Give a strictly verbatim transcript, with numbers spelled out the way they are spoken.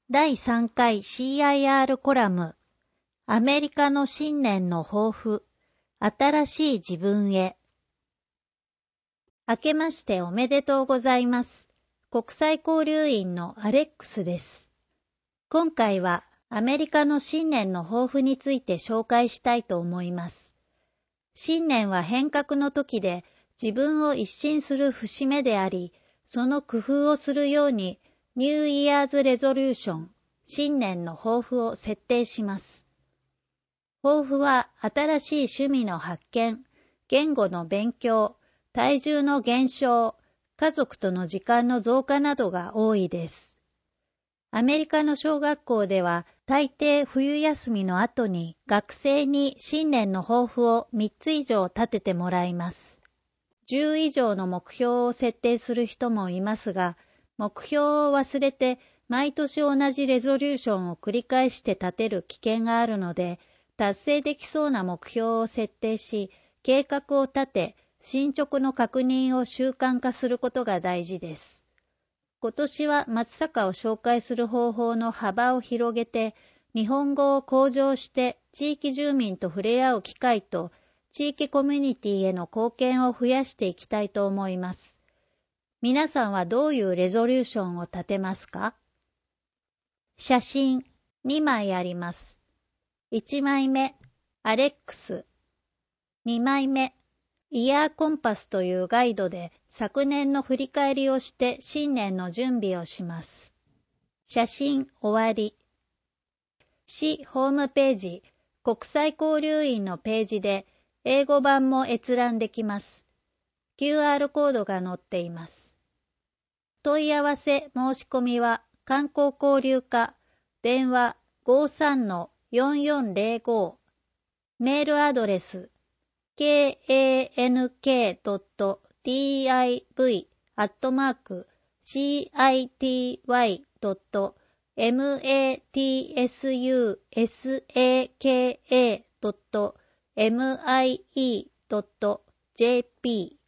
だいさんかい シーアイアール コラム、アメリカの新年の抱負、新しい自分へ。明けましておめでとうございます。国際交流員のアレックスです。今回はアメリカの新年の抱負について紹介したいと思います。新年は変革の時で自分を一新する節目であり、その工夫をするようにニューイヤーズレゾリューション、新年の抱負を設定します。抱負は新しい趣味の発見、言語の勉強、体重の減少、家族との時間の増加などが多いです。アメリカの小学校では大抵冬休みの後に学生に新年の抱負をみっつ以上立ててもらいます。じゅう以上の目標を設定する人もいますが、目標を忘れて毎年同じレゾリューションを繰り返して立てる危険があるので、達成できそうな目標を設定し、計画を立て、進捗の確認を習慣化することが大事です。今年は松阪を紹介する方法の幅を広げて、日本語を向上して地域住民と触れ合う機会と、地域コミュニティへの貢献を増やしていきたいと思います。皆さんはどういうレゾリューションを立てますか？写真にまいあります。いちまいめ、アレックス。にまいめ、イヤーコンパスというガイドで昨年の振り返りをして新年の準備をします。写真終わり。市ホームページ、国際交流員のページで英語版も閲覧できます。キューアール コードが載っています。問い合わせ申し込みは観光交流課、電話 ごーさんのよんよんゼロご、メールアドレス ケーエーエヌケードットディーアイブイ アットマーク シーアイティーワイ ドット マツサカ ドット ミイー ドット ジェーピー